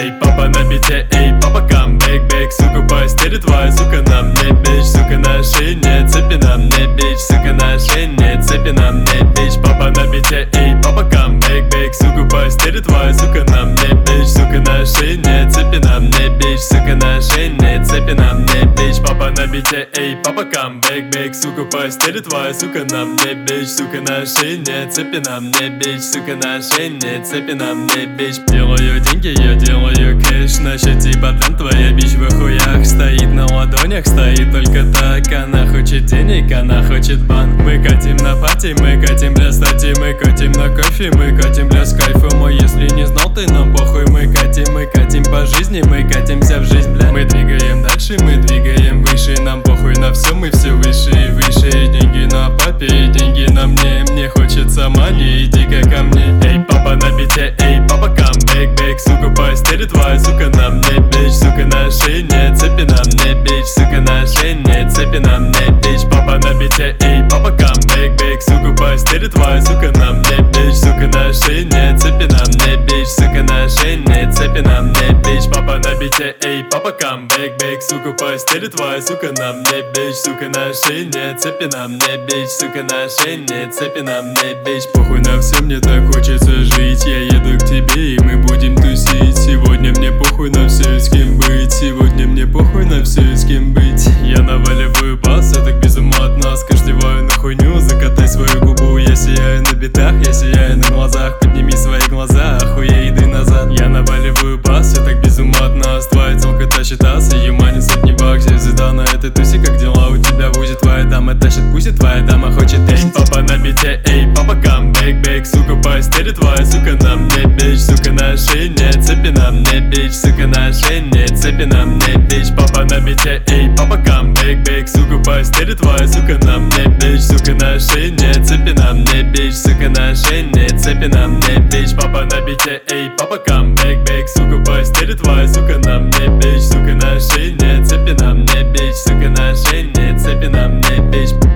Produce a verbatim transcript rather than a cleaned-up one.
эй, папа на бите, эй, папа камбэк, бэк, сука, постели твоя, сука, на мне бич, сука, на шее нет цепи, на мне бич, сука, на шее нет цепи, на мне бич, папа на бите, эй, папа камбэк, бэк, сука, постели твоя, сука, на мне бич, сука, на шее нет цепи, на мне бич, сука, на шее нет цепи, на мне бич, папа на бите, эй, папа камбэк, бэк, сука, постели твоя, сука, на мне бич, сука, на шее нет цепи, на мне бич, сука, на шее нет цепи, на мне бич. Делаю деньги, я делаю кэш, на счете бадлен, твоя бич в хуях стоит на ладонях, стоит только так. Она хочет денег, она хочет бан. Мы катим на пати, мы катим для стати, мы катим на кофе, мы катим для с кайфом. А если не знал ты, нам похуй, мы катим, мы катим по жизни, мы катимся в жизнь, бля. Мы двигаем дальше, мы двигаем выше, нам похуй на все, мы все выше и выше. Деньги на папе, деньги на мне, мне хочется мани, иди-ка ко мне. Эй, папа на бите, эй, папа камбэк, бэк, сука, постели твоя, сука, на мне бич, сука, на шее нет цепи, на мне бич, сука, на шее нет цепи, на мне бич, папа на бите, эй, папа камбэк, бэк, сука, постели твоя, сука, на мне бич, сука, на шее нет цепи, на мне бич, сука, на шее нет цепи, на мне бич, папа на бите, эй, папа камбэк, бэк, сука, постели твоя, сука, на мне бич, сука, на шее нет цепи, на мне бич, сука, на шее нет цепи, на мне бич. Похуй на все, мне так хочется жить, я еду к тебе и мы будем тусить. Сегодня мне похуй на все, с кем быть, сегодня мне похуй на все, с кем быть. Я наваливаю бас, я так без ума от нас, каждеваю на хуйню, закатай свою губу. Я сияю на битах, я сияю на глазах, подними свои глаза, охуей, иди назад. Я наваливаю бас, я так без ума от нас, твоя телка тащит ас, ее манит сотни баксов. Звезда на этой тусе, как дела у тебя будет? Твоя дама тащит пусть, твоя дама хочет. Эй, папа на бите, эй, папа камбэк, бэк, сука, постели твоя, сука, на мне бич, сука, на шее нет цепи, на мне бич, сука, на шее нет цепи, на мне бич, папа на бите, эй, папа камбэк, бэк, сука, постели твоя, сука, на мне бич, сука, на шее нет цепи, на мне бич, сука, на шее нет цепи, на мне бич, папа на бите, эй, папа камбэк, бэк, сука, постели твоя, сука, на мне бич, сука, на шее нет цепи, на мне бич, сука, на шее нет цепи, на мне бич.